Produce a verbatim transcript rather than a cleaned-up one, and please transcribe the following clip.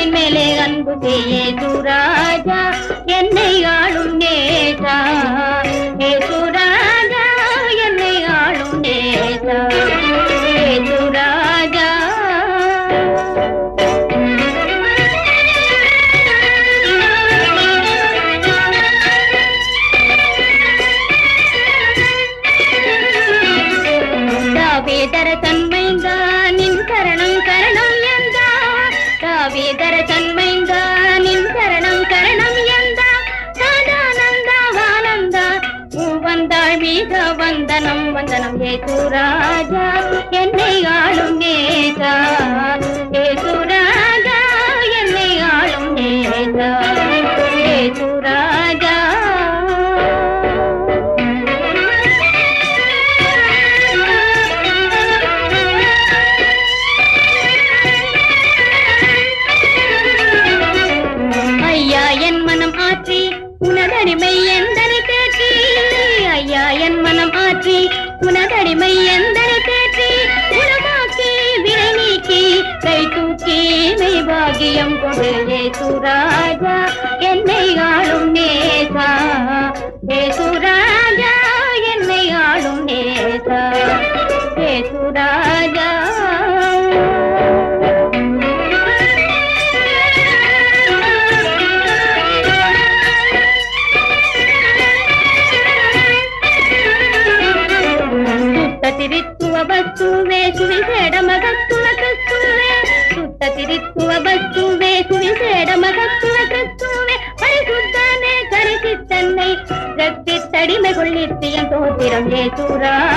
மண்ணின் மேலே அன்பு ஏசு ராஜா என்னை ஆளும் நேசா ஏசு ராஜா என்னை ஆளும் நேசா ஏசு ராஜா தாவீதர தன்மைந்தா நின் கரணம் கரணம் எந்தா தாவீதர தன்மைந்தா நின் கரணம் கரணம் எந்தா சதானந்தா வானந்தா வந்தாள் மீக வந்தனம் வந்தனம் ஏசு ராஜா என்னை ஆளும் நேசா ஏசு ராஜா என்னை ஆளும் நேசா ஏசு ராஜா உனதடிமை எந்தனை தேற்றி ஐயா என் மனம் ஆற்றி உனதடிமை எந்தனை தேற்றி உலகாக்கி விரை நீக்கி கை தூக்கி மெய் பாகியம் கொடு ஏசு ராஜா என்னை ஆளும் நேசா ஏசு ராஜா என்னை ஆளும் நேசா ஏசு ராஜா తిరిత్తువ వస్తువే సువిశేడ మగత్తుల క్రిస్తువే సుత్త తిరిత్తువ వస్తువే సువిశేడ మగత్తుల క్రిస్తువే పరిశుద్ధనే కరిసిத்தன்னை ரத்தித்தடிமை கொள்ளித்தியம் தோத்திரம் ஏசு ராஜா